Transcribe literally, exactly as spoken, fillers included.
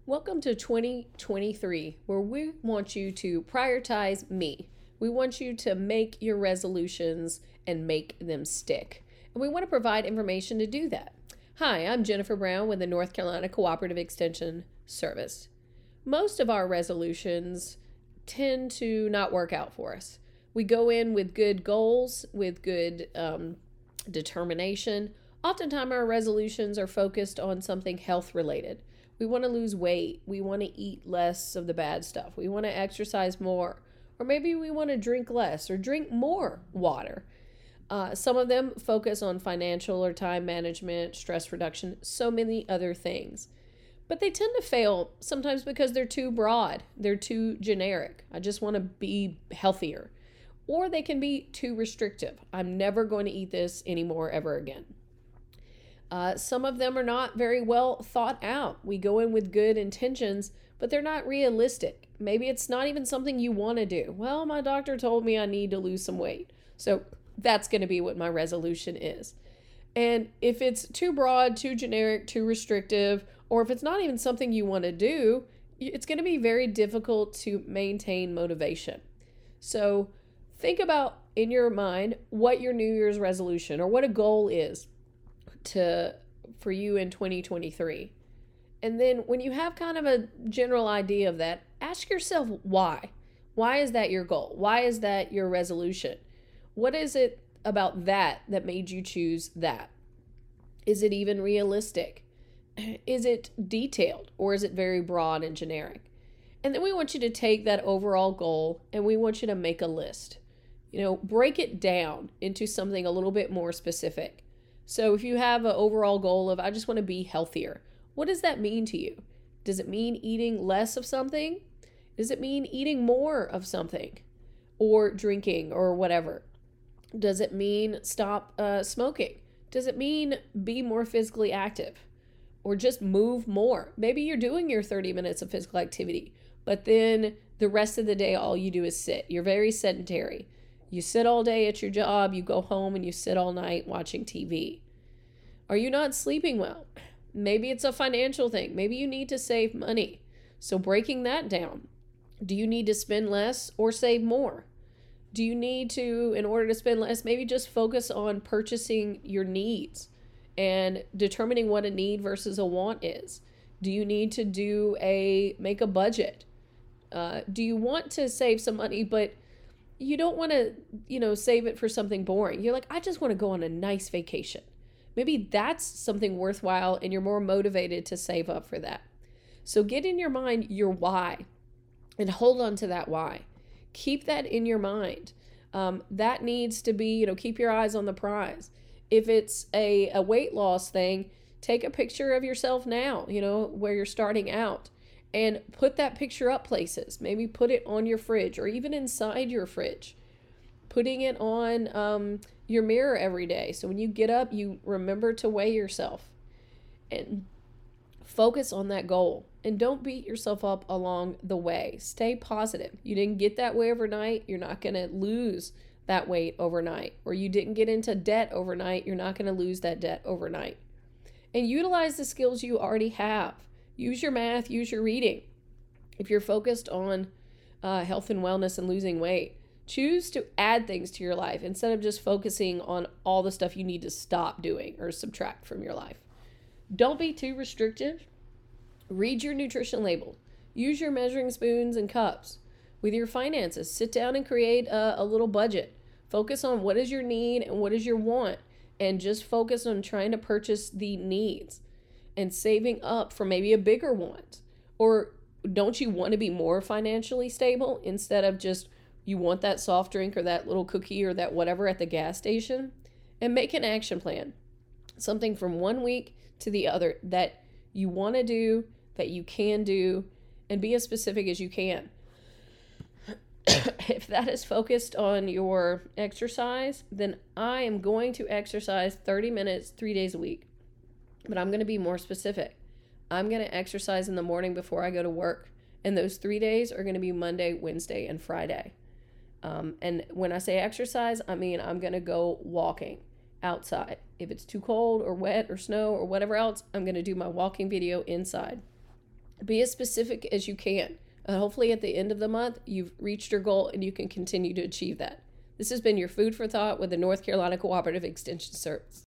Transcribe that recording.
Welcome to twenty twenty-three, where we want you to prioritize me. We want you to make your resolutions and make them stick. And we want to provide information to do that. Hi, I'm Jennifer Brown with the North Carolina Cooperative Extension Service. Most of our resolutions tend to not work out for us. We go in with good goals, with good um, determination. Oftentimes, our resolutions are focused on something health related. We want to lose weight. We want to eat less of the bad stuff. We want to exercise more. Or maybe we want to drink less or drink more water. Uh, some of them focus on financial or time management, stress reduction, so many other things. But they tend to fail sometimes because they're too broad. They're too generic. I just want to be healthier. Or they can be too restrictive. I'm never going to eat this anymore ever again. Uh, some of them are not very well thought out. We go in with good intentions, but they're not realistic. Maybe it's not even something you want to do. Well, my doctor told me I need to lose some weight. So that's going to be what my resolution is. And if it's too broad, too generic, too restrictive, or if it's not even something you want to do, it's going to be very difficult to maintain motivation. So think about in your mind what your New Year's resolution or what a goal is to for you in twenty twenty-three. And then when you have kind of a general idea of that, ask yourself why. Why is that your goal? Why is that your resolution? What is it about that that made you choose that? Is it even realistic? Is it detailed or is it very broad and generic? And then we want you to take that overall goal and we want you to make a list. You know, break it down into something a little bit more specific. So if you have an overall goal of, I just want to be healthier, what does that mean to you? Does it mean eating less of something? Does it mean eating more of something or drinking or whatever? Does it mean stop uh, smoking? Does it mean be more physically active or just move more? Maybe you're doing your thirty minutes of physical activity, but then the rest of the day, all you do is sit. You're very sedentary. You sit all day at your job, you go home and you sit all night watching T V. Are you not sleeping well? Maybe it's a financial thing. Maybe you need to save money. So breaking that down, do you need to spend less or save more? Do you need to, in order to spend less, maybe just focus on purchasing your needs and determining what a need versus a want is? Do you need to do a, make a budget? Uh, do you want to save some money, but you don't want to, you know, save it for something boring? You're like, I just want to go on a nice vacation. Maybe that's something worthwhile and you're more motivated to save up for that. So get in your mind your why and hold on to that why. Keep that in your mind. Um, that needs to be, you know, keep your eyes on the prize. If it's a, a weight loss thing, take a picture of yourself now, you know, where you're starting out. And put that picture up places. Maybe put it on your fridge or even inside your fridge. Putting it on um, your mirror every day. So when you get up, you remember to weigh yourself. And focus on that goal. And don't beat yourself up along the way. Stay positive. You didn't get that way overnight. You're not going to lose that weight overnight. Or you didn't get into debt overnight. You're not going to lose that debt overnight. And utilize the skills you already have. Use your math, use your reading. If you're focused on uh, health and wellness and losing weight, choose to add things to your life instead of just focusing on all the stuff you need to stop doing or subtract from your life. Don't be too restrictive. Read your nutrition label. Use your measuring spoons and cups. With your finances, sit down and create a, a little budget. Focus on what is your need and what is your want, and just focus on trying to purchase the needs and saving up for maybe a bigger want. Or don't you want to be more financially stable instead of just you want that soft drink or that little cookie or that whatever at the gas station? And make an action plan. Something from one week to the other that you want to do, that you can do, and be as specific as you can. If that is focused on your exercise, then I am going to exercise thirty minutes, three days a week. But I'm going to be more specific. I'm going to exercise in the morning before I go to work. And those three days are going to be Monday, Wednesday, and Friday. Um, and when I say exercise, I mean I'm going to go walking outside. If it's too cold or wet or snow or whatever else, I'm going to do my walking video inside. Be as specific as you can. And hopefully at the end of the month, you've reached your goal and you can continue to achieve that. This has been your food for thought with the North Carolina Cooperative Extension Service.